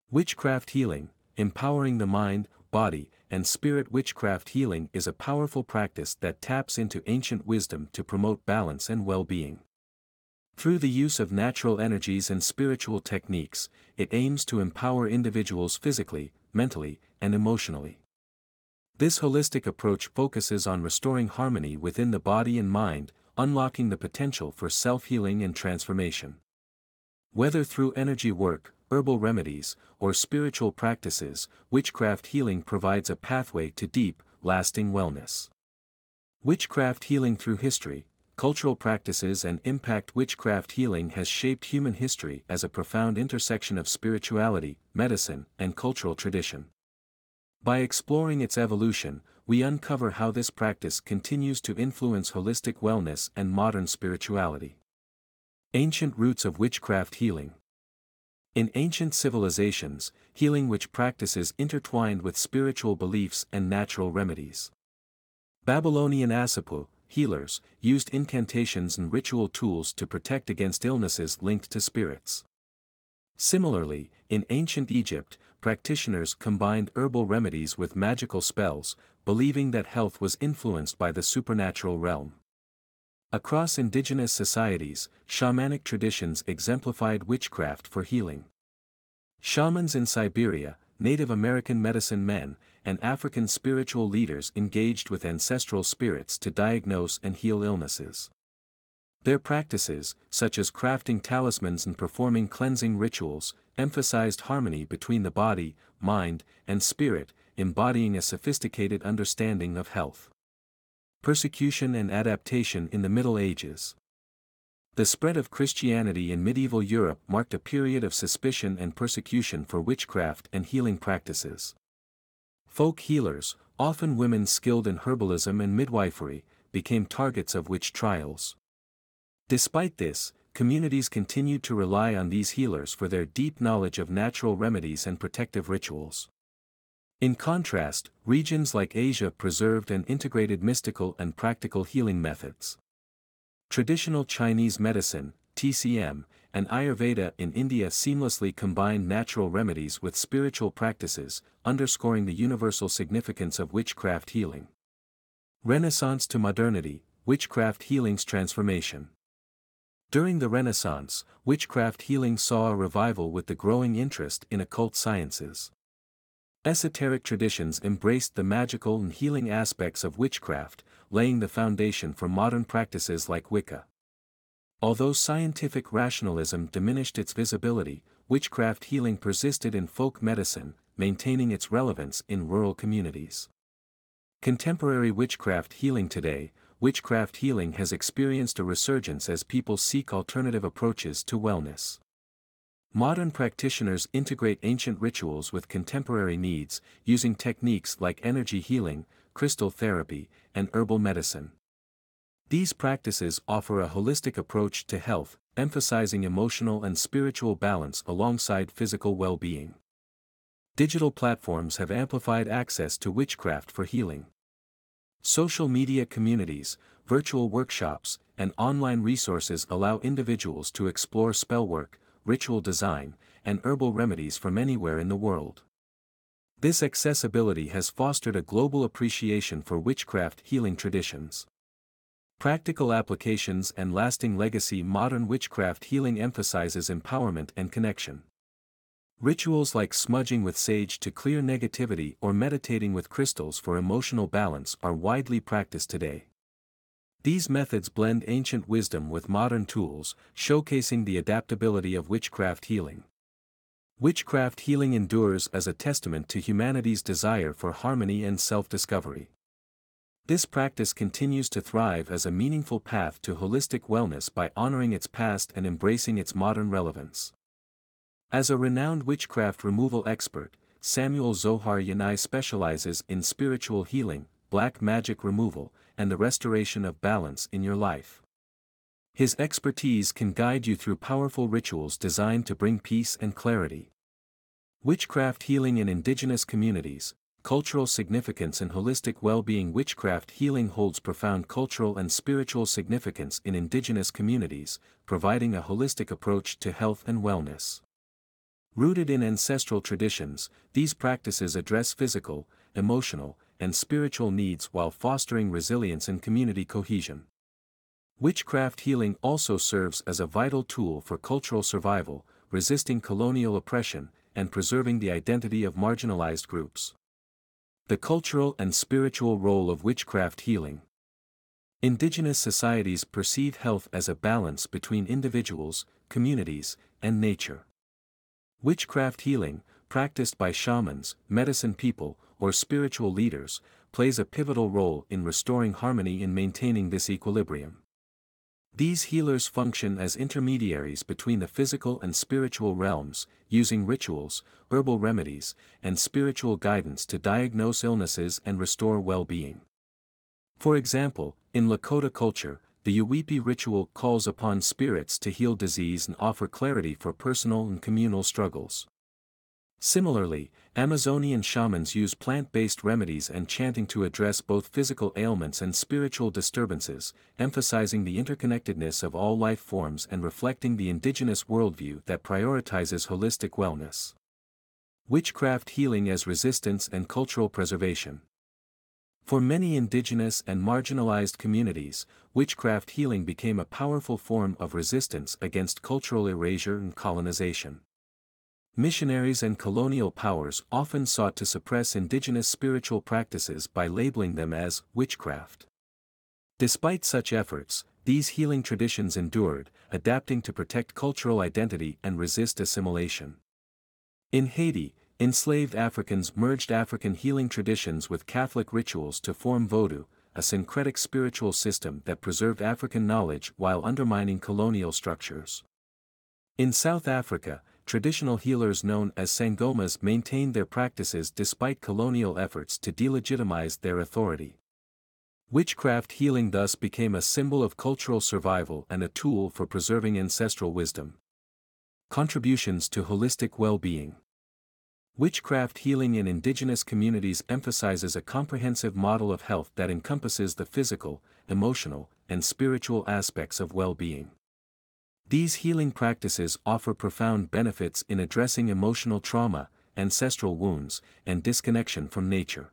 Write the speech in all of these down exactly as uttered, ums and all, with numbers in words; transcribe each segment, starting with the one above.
Witchcraft healing, empowering the mind, body, and spirit. Witchcraft healing is a powerful practice that taps into ancient wisdom to promote balance and well-being. Through the use of natural energies and spiritual techniques, it aims to empower individuals physically, mentally, and emotionally. This holistic approach focuses on restoring harmony within the body and mind, unlocking the potential for self-healing and transformation. Whether through energy work, herbal remedies, or spiritual practices, witchcraft healing provides a pathway to deep, lasting wellness. Witchcraft healing through history, cultural practices and impact. Witchcraft healing has shaped human history as a profound intersection of spirituality, medicine, and cultural tradition. By exploring its evolution, we uncover how this practice continues to influence holistic wellness and modern spirituality. Ancient roots of witchcraft healing. In ancient civilizations, healing witch practices intertwined with spiritual beliefs and natural remedies. Babylonian Asipu, healers, used incantations and ritual tools to protect against illnesses linked to spirits. Similarly, in ancient Egypt, practitioners combined herbal remedies with magical spells, believing that health was influenced by the supernatural realm. Across indigenous societies, shamanic traditions exemplified witchcraft for healing. Shamans in Siberia, Native American medicine men, and African spiritual leaders engaged with ancestral spirits to diagnose and heal illnesses. Their practices, such as crafting talismans and performing cleansing rituals, emphasized harmony between the body, mind, and spirit, embodying a sophisticated understanding of health. Persecution and adaptation in the Middle Ages. The spread of Christianity in medieval Europe marked a period of suspicion and persecution for witchcraft and healing practices. Folk healers, often women skilled in herbalism and midwifery, became targets of witch trials. Despite this, communities continued to rely on these healers for their deep knowledge of natural remedies and protective rituals. In contrast, regions like Asia preserved and integrated mystical and practical healing methods. Traditional Chinese medicine, T C M, and Ayurveda in India seamlessly combined natural remedies with spiritual practices, underscoring the universal significance of witchcraft healing. Renaissance to modernity, witchcraft healing's transformation. During the Renaissance, witchcraft healing saw a revival with the growing interest in occult sciences. Esoteric traditions embraced the magical and healing aspects of witchcraft, laying the foundation for modern practices like Wicca. Although scientific rationalism diminished its visibility, witchcraft healing persisted in folk medicine, maintaining its relevance in rural communities. Contemporary witchcraft healing. Today, witchcraft healing has experienced a resurgence as people seek alternative approaches to wellness. Modern practitioners integrate ancient rituals with contemporary needs, using techniques like energy healing, crystal therapy, and herbal medicine. These practices offer a holistic approach to health, emphasizing emotional and spiritual balance alongside physical well-being. Digital platforms have amplified access to witchcraft for healing. Social media communities, virtual workshops, and online resources allow individuals to explore spellwork, ritual design, and herbal remedies from anywhere in the world. This accessibility has fostered a global appreciation for witchcraft healing traditions. Practical applications and lasting legacy. Modern witchcraft healing emphasizes empowerment and connection. Rituals like smudging with sage to clear negativity or meditating with crystals for emotional balance are widely practiced today. These methods blend ancient wisdom with modern tools, showcasing the adaptability of witchcraft healing. Witchcraft healing endures as a testament to humanity's desire for harmony and self-discovery. This practice continues to thrive as a meaningful path to holistic wellness by honoring its past and embracing its modern relevance. As a renowned witchcraft removal expert, Samuel Zohar Yanai specializes in spiritual healing, black magic removal, and the restoration of balance in your life. His expertise can guide you through powerful rituals designed to bring peace and clarity. Witchcraft healing in indigenous communities, cultural significance and holistic well-being. Witchcraft healing holds profound cultural and spiritual significance in indigenous communities, providing a holistic approach to health and wellness. Rooted in ancestral traditions, these practices address physical, emotional, and spiritual needs while fostering resilience and community cohesion. Witchcraft healing also serves as a vital tool for cultural survival, resisting colonial oppression, and preserving the identity of marginalized groups. The cultural and spiritual role of witchcraft healing. Indigenous societies perceive health as a balance between individuals, communities, and nature. Witchcraft healing, practiced by shamans, medicine people, or spiritual leaders, plays a pivotal role in restoring harmony and maintaining this equilibrium. These healers function as intermediaries between the physical and spiritual realms, using rituals, herbal remedies, and spiritual guidance to diagnose illnesses and restore well-being. For example, in Lakota culture, the Yuwipi ritual calls upon spirits to heal disease and offer clarity for personal and communal struggles. Similarly, Amazonian shamans use plant-based remedies and chanting to address both physical ailments and spiritual disturbances, emphasizing the interconnectedness of all life forms and reflecting the indigenous worldview that prioritizes holistic wellness. Witchcraft healing as resistance and cultural preservation. For many indigenous and marginalized communities, witchcraft healing became a powerful form of resistance against cultural erasure and colonization. Missionaries and colonial powers often sought to suppress indigenous spiritual practices by labeling them as witchcraft. Despite such efforts, these healing traditions endured, adapting to protect cultural identity and resist assimilation. In Haiti, enslaved Africans merged African healing traditions with Catholic rituals to form Vodou, a syncretic spiritual system that preserved African knowledge while undermining colonial structures. In South Africa, traditional healers known as Sangomas maintained their practices despite colonial efforts to delegitimize their authority. Witchcraft healing thus became a symbol of cultural survival and a tool for preserving ancestral wisdom. Contributions to holistic well-being. Witchcraft healing in indigenous communities emphasizes a comprehensive model of health that encompasses the physical, emotional, and spiritual aspects of well-being. These healing practices offer profound benefits in addressing emotional trauma, ancestral wounds, and disconnection from nature.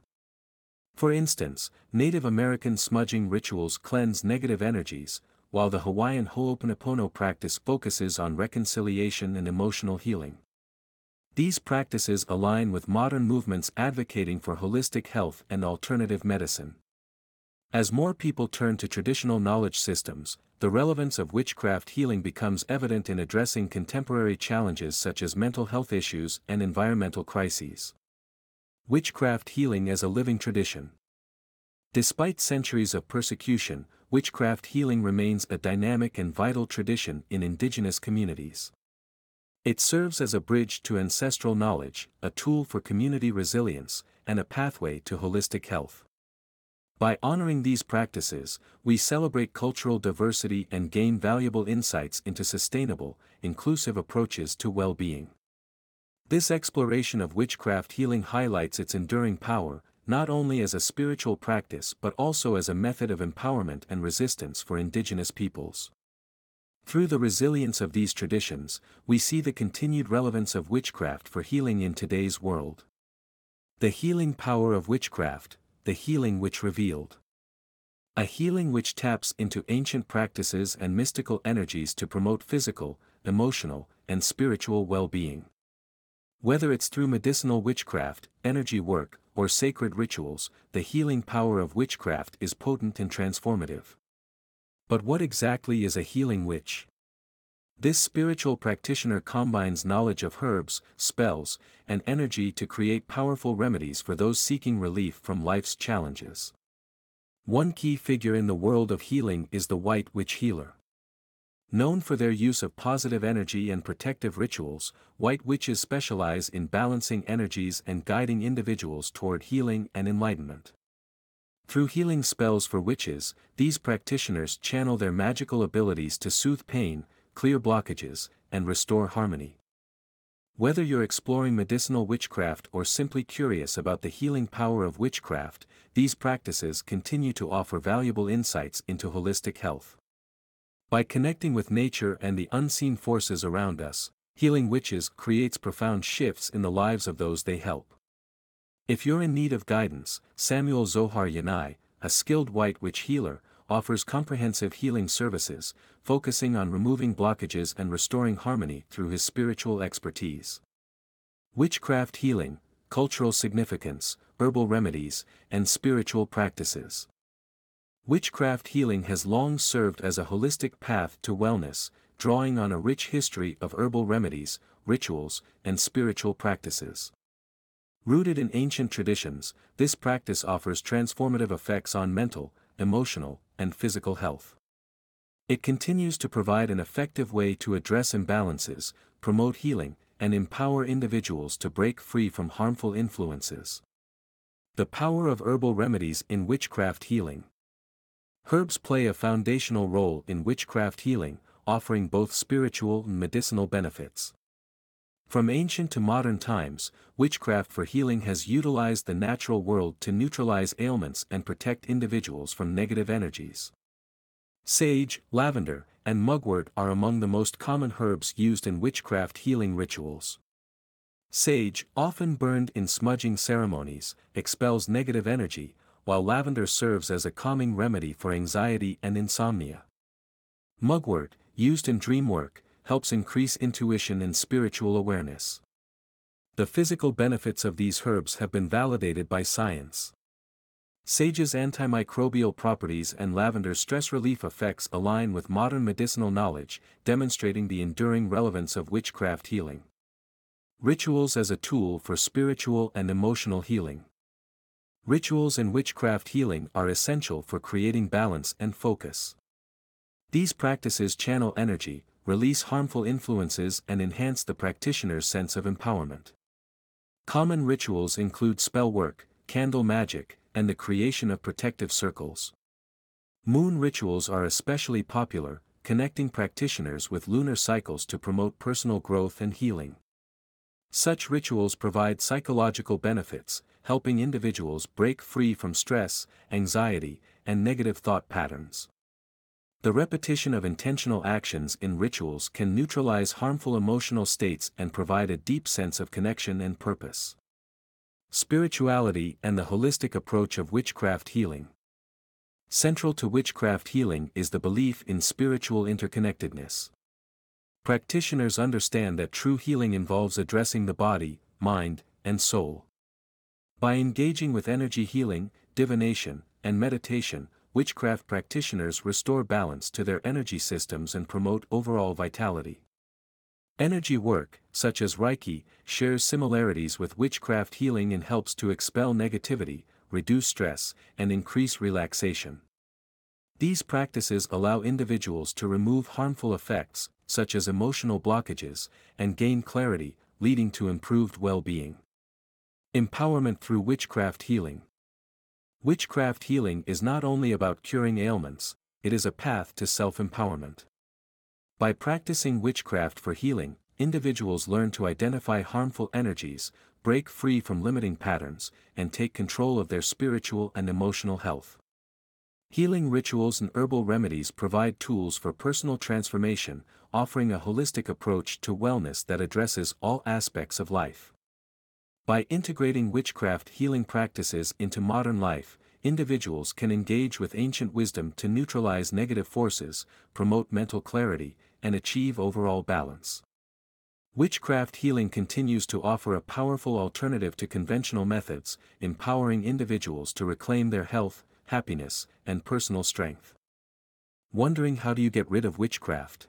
For instance, Native American smudging rituals cleanse negative energies, while the Hawaiian Ho'oponopono practice focuses on reconciliation and emotional healing. These practices align with modern movements advocating for holistic health and alternative medicine. As more people turn to traditional knowledge systems, the relevance of witchcraft healing becomes evident in addressing contemporary challenges such as mental health issues and environmental crises. Witchcraft healing as a living tradition. Despite centuries of persecution, witchcraft healing remains a dynamic and vital tradition in indigenous communities. It serves as a bridge to ancestral knowledge, a tool for community resilience, and a pathway to holistic health. By honoring these practices, we celebrate cultural diversity and gain valuable insights into sustainable, inclusive approaches to well-being. This exploration of witchcraft healing highlights its enduring power, not only as a spiritual practice but also as a method of empowerment and resistance for indigenous peoples. Through the resilience of these traditions, we see the continued relevance of witchcraft for healing in today's world. The healing power of witchcraft, the healing which revealed. A healing which taps into ancient practices and mystical energies to promote physical, emotional, and spiritual well-being. Whether it's through medicinal witchcraft, energy work, or sacred rituals, the healing power of witchcraft is potent and transformative. But what exactly is a healing witch? This spiritual practitioner combines knowledge of herbs, spells, and energy to create powerful remedies for those seeking relief from life's challenges. One key figure in the world of healing is the White Witch Healer. Known for their use of positive energy and protective rituals, White Witches specialize in balancing energies and guiding individuals toward healing and enlightenment. Through healing spells for witches, these practitioners channel their magical abilities to soothe pain, clear blockages, and restore harmony. Whether you're exploring medicinal witchcraft or simply curious about the healing power of witchcraft, these practices continue to offer valuable insights into holistic health. By connecting with nature and the unseen forces around us, Healing witches creates profound shifts in the lives of those they help. If you're in need of guidance, Samuel Zohar Yanai, a skilled white witch healer, offers comprehensive healing services, focusing on removing blockages and restoring harmony through his spiritual expertise. Witchcraft healing, cultural significance, herbal remedies, and spiritual practices. Witchcraft healing has long served as a holistic path to wellness, drawing on a rich history of herbal remedies, rituals, and spiritual practices. Rooted in ancient traditions, this practice offers transformative effects on mental, emotional, and physical health. It continues to provide an effective way to address imbalances, promote healing, and empower individuals to break free from harmful influences. The power of herbal remedies in witchcraft healing. Herbs play a foundational role in witchcraft healing, offering both spiritual and medicinal benefits. From ancient to modern times, witchcraft for healing has utilized the natural world to neutralize ailments and protect individuals from negative energies. Sage, lavender, and mugwort are among the most common herbs used in witchcraft healing rituals. Sage, often burned in smudging ceremonies, expels negative energy, while lavender serves as a calming remedy for anxiety and insomnia. Mugwort, used in dream work, helps increase intuition and spiritual awareness. The physical benefits of these herbs have been validated by science. Sage's antimicrobial properties and lavender's stress relief effects align with modern medicinal knowledge, demonstrating the enduring relevance of witchcraft healing. Rituals as a tool for spiritual and emotional healing. Rituals in witchcraft healing are essential for creating balance and focus. These practices channel energy, release harmful influences, and enhance the practitioner's sense of empowerment. Common rituals include spell work, candle magic, and the creation of protective circles. Moon rituals are especially popular, connecting practitioners with lunar cycles to promote personal growth and healing. Such rituals provide psychological benefits, helping individuals break free from stress, anxiety, and negative thought patterns. The repetition of intentional actions in rituals can neutralize harmful emotional states and provide a deep sense of connection and purpose. Spirituality and the holistic approach of witchcraft healing. Central to witchcraft healing is the belief in spiritual interconnectedness. Practitioners understand that true healing involves addressing the body, mind, and soul. By engaging with energy healing, divination, and meditation, witchcraft practitioners restore balance to their energy systems and promote overall vitality. Energy work, such as Reiki, shares similarities with witchcraft healing and helps to expel negativity, reduce stress, and increase relaxation. These practices allow individuals to remove harmful effects, such as emotional blockages, and gain clarity, leading to improved well-being. Empowerment through witchcraft healing. Witchcraft healing is not only about curing ailments, it is a path to self-empowerment. By practicing witchcraft for healing, individuals learn to identify harmful energies, break free from limiting patterns, and take control of their spiritual and emotional health. Healing rituals and herbal remedies provide tools for personal transformation, offering a holistic approach to wellness that addresses all aspects of life. By integrating witchcraft healing practices into modern life, individuals can engage with ancient wisdom to neutralize negative forces, promote mental clarity, and achieve overall balance. Witchcraft healing continues to offer a powerful alternative to conventional methods, empowering individuals to reclaim their health, happiness, and personal strength. Wondering how do you get rid of witchcraft?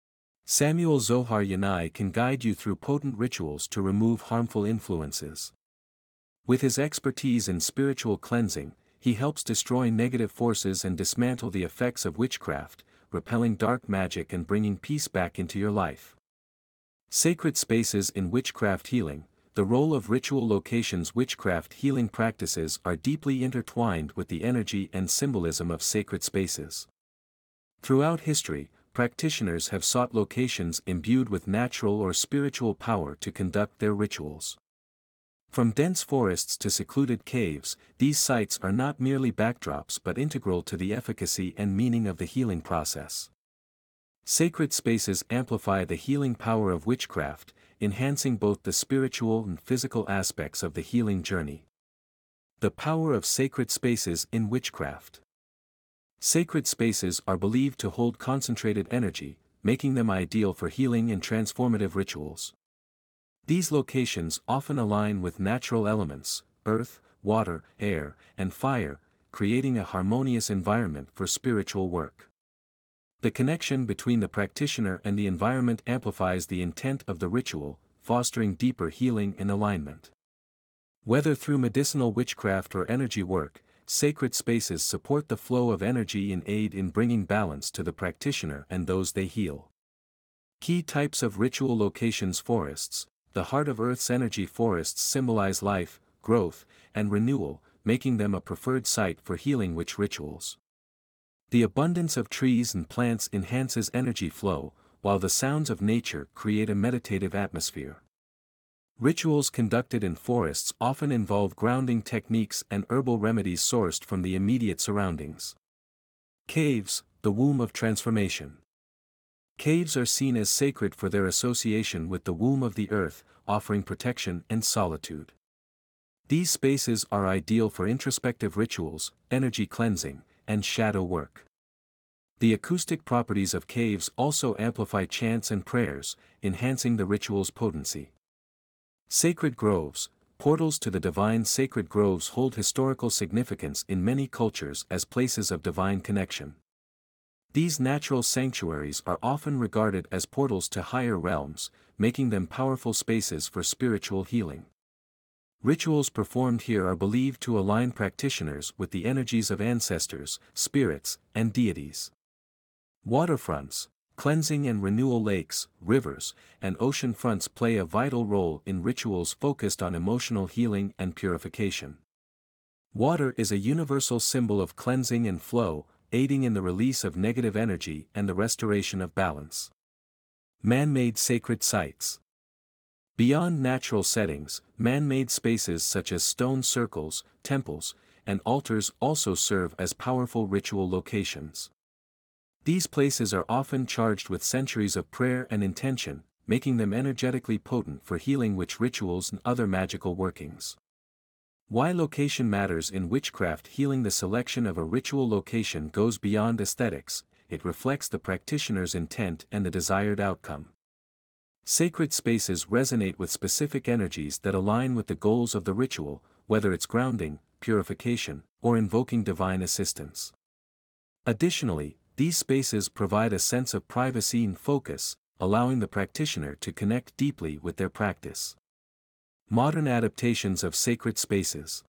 Samuel Zohar Yanai can guide you through potent rituals to remove harmful influences. With his expertise in spiritual cleansing, he helps destroy negative forces and dismantle the effects of witchcraft, repelling dark magic and bringing peace back into your life. Sacred spaces in witchcraft healing. The role of ritual locations. Witchcraft healing practices are deeply intertwined with the energy and symbolism of sacred spaces. Throughout history, practitioners have sought locations imbued with natural or spiritual power to conduct their rituals. From dense forests to secluded caves, these sites are not merely backdrops but integral to the efficacy and meaning of the healing process. Sacred spaces amplify the healing power of witchcraft, enhancing both the spiritual and physical aspects of the healing journey. The power of sacred spaces in witchcraft. Sacred spaces are believed to hold concentrated energy, making them ideal for healing and transformative rituals. These locations often align with natural elements, earth, water, air, and fire, creating a harmonious environment for spiritual work. The connection between the practitioner and the environment amplifies the intent of the ritual, fostering deeper healing and alignment. Whether through medicinal witchcraft or energy work, sacred spaces support the flow of energy and aid in bringing balance to the practitioner and those they heal. Key types of ritual locations: forests. The heart of Earth's energy forests symbolize life, growth, and renewal, making them a preferred site for healing witch rituals. The abundance of trees and plants enhances energy flow, while the sounds of nature create a meditative atmosphere. Rituals conducted in forests often involve grounding techniques and herbal remedies sourced from the immediate surroundings. Caves, the womb of transformation. Caves are seen as sacred for their association with the womb of the earth, offering protection and solitude. These spaces are ideal for introspective rituals, energy cleansing, and shadow work. The acoustic properties of caves also amplify chants and prayers, enhancing the ritual's potency. Sacred groves, portals to the divine. Sacred groves hold historical significance in many cultures as places of divine connection. These natural sanctuaries are often regarded as portals to higher realms, making them powerful spaces for spiritual healing. Rituals performed here are believed to align practitioners with the energies of ancestors, spirits, and deities. Waterfronts, cleansing and renewal. Lakes, rivers, and ocean fronts play a vital role in rituals focused on emotional healing and purification. Water is a universal symbol of cleansing and flow, aiding in the release of negative energy and the restoration of balance. Man-made sacred sites. Beyond natural settings, man-made spaces such as stone circles, temples, and altars also serve as powerful ritual locations. These places are often charged with centuries of prayer and intention, making them energetically potent for healing witch rituals and other magical workings. Why location matters in witchcraft healing. The selection of a ritual location goes beyond aesthetics, it reflects the practitioner's intent and the desired outcome. Sacred spaces resonate with specific energies that align with the goals of the ritual, whether it's grounding, purification, or invoking divine assistance. Additionally, these spaces provide a sense of privacy and focus, allowing the practitioner to connect deeply with their practice. Modern adaptations of sacred spaces.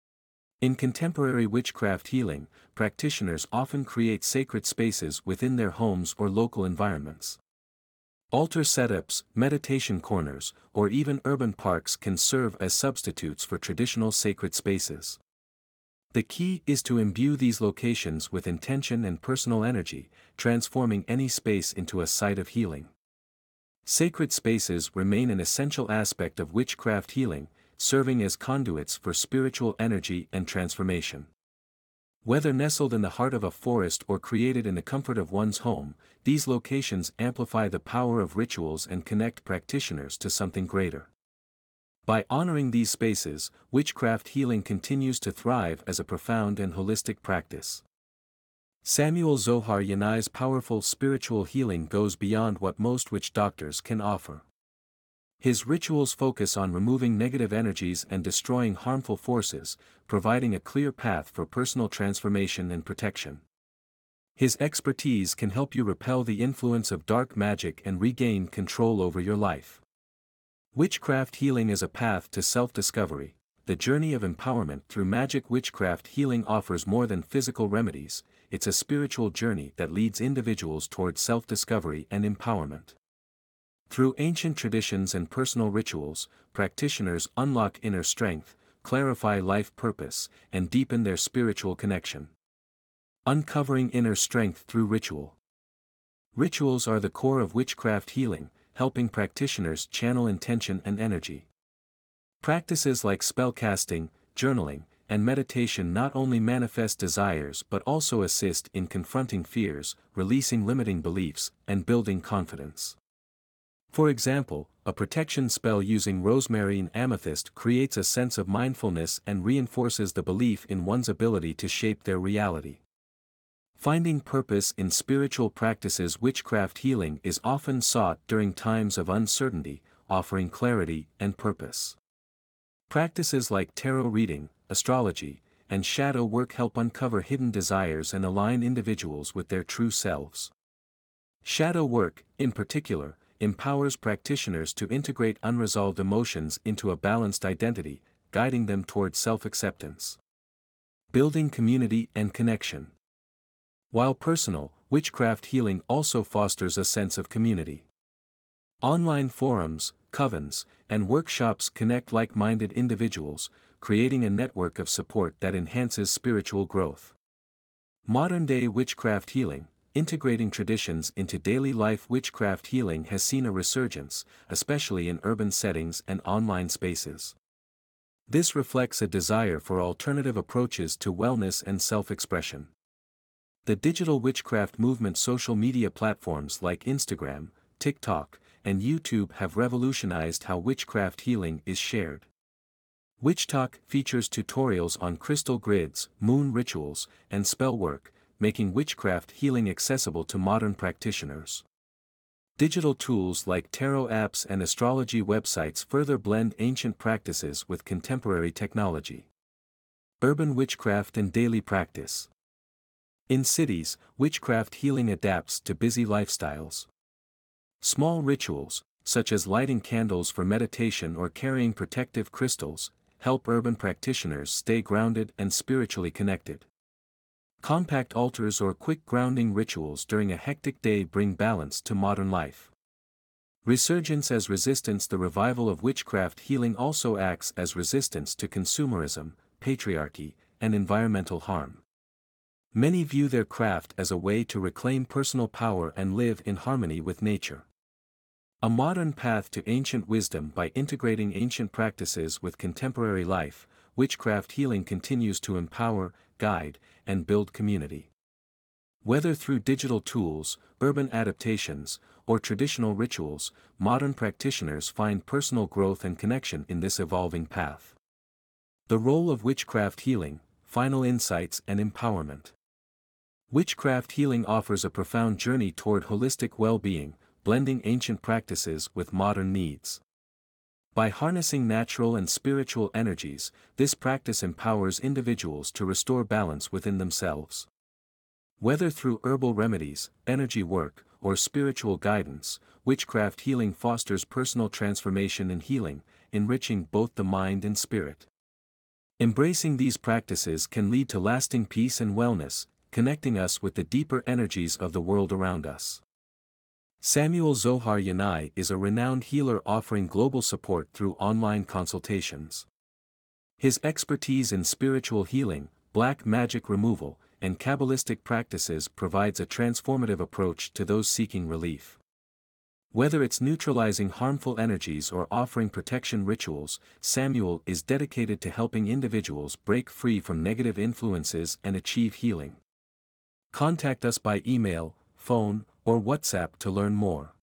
In contemporary witchcraft healing, practitioners often create sacred spaces within their homes or local environments. Altar setups, meditation corners, or even urban parks can serve as substitutes for traditional sacred spaces. The key is to imbue these locations with intention and personal energy, transforming any space into a site of healing. Sacred spaces remain an essential aspect of witchcraft healing, serving as conduits for spiritual energy and transformation. Whether nestled in the heart of a forest or created in the comfort of one's home, these locations amplify the power of rituals and connect practitioners to something greater. By honoring these spaces, witchcraft healing continues to thrive as a profound and holistic practice. Samuel Zohar Yanai's powerful spiritual healing goes beyond what most witch doctors can offer. His rituals focus on removing negative energies and destroying harmful forces, providing a clear path for personal transformation and protection. His expertise can help you repel the influence of dark magic and regain control over your life. Witchcraft healing is a path to self-discovery, the journey of empowerment through magic. Witchcraft healing offers more than physical remedies, it's a spiritual journey that leads individuals toward self-discovery and empowerment. Through ancient traditions and personal rituals, practitioners unlock inner strength, clarify life purpose, and deepen their spiritual connection. Uncovering inner strength through ritual. Rituals are the core of witchcraft healing, helping practitioners channel intention and energy. Practices like spellcasting, journaling, and meditation not only manifest desires but also assist in confronting fears, releasing limiting beliefs, and building confidence. For example, a protection spell using rosemary and amethyst creates a sense of mindfulness and reinforces the belief in one's ability to shape their reality. Finding purpose in spiritual practices. Witchcraft healing is often sought during times of uncertainty, offering clarity and purpose. Practices like tarot reading, astrology, and shadow work help uncover hidden desires and align individuals with their true selves. Shadow work, in particular, empowers practitioners to integrate unresolved emotions into a balanced identity, guiding them toward self-acceptance. Building community and connection. While personal, witchcraft healing also fosters a sense of community. Online forums, covens, and workshops connect like-minded individuals, creating a network of support that enhances spiritual growth. Modern-day witchcraft healing, integrating traditions into daily life. Witchcraft healing has seen a resurgence, especially in urban settings and online spaces. This reflects a desire for alternative approaches to wellness and self-expression. The digital witchcraft movement. Social media platforms like Instagram, TikTok, and YouTube have revolutionized how witchcraft healing is shared. WitchTok features tutorials on crystal grids, moon rituals, and spell work, making witchcraft healing accessible to modern practitioners. Digital tools like tarot apps and astrology websites further blend ancient practices with contemporary technology. Urban witchcraft and daily practice. In cities, witchcraft healing adapts to busy lifestyles. Small rituals, such as lighting candles for meditation or carrying protective crystals, help urban practitioners stay grounded and spiritually connected. Compact altars or quick grounding rituals during a hectic day bring balance to modern life. Resurgence as resistance. The revival of witchcraft healing also acts as resistance to consumerism, patriarchy, and environmental harm. Many view their craft as a way to reclaim personal power and live in harmony with nature. A modern path to ancient wisdom. By integrating ancient practices with contemporary life, witchcraft healing continues to empower, guide, and build community. Whether through digital tools, urban adaptations, or traditional rituals, modern practitioners find personal growth and connection in this evolving path. The role of witchcraft healing, final insights and empowerment. Witchcraft healing offers a profound journey toward holistic well-being, blending ancient practices with modern needs. By harnessing natural and spiritual energies, this practice empowers individuals to restore balance within themselves. Whether through herbal remedies, energy work, or spiritual guidance, witchcraft healing fosters personal transformation and healing, enriching both the mind and spirit. Embracing these practices can lead to lasting peace and wellness, connecting us with the deeper energies of the world around us. Samuel Zohar Yanai is a renowned healer offering global support through online consultations. His expertise in spiritual healing, black magic removal, and Kabbalistic practices provides a transformative approach to those seeking relief. Whether it's neutralizing harmful energies or offering protection rituals, Samuel is dedicated to helping individuals break free from negative influences and achieve healing. Contact us by email, phone, or WhatsApp to learn more.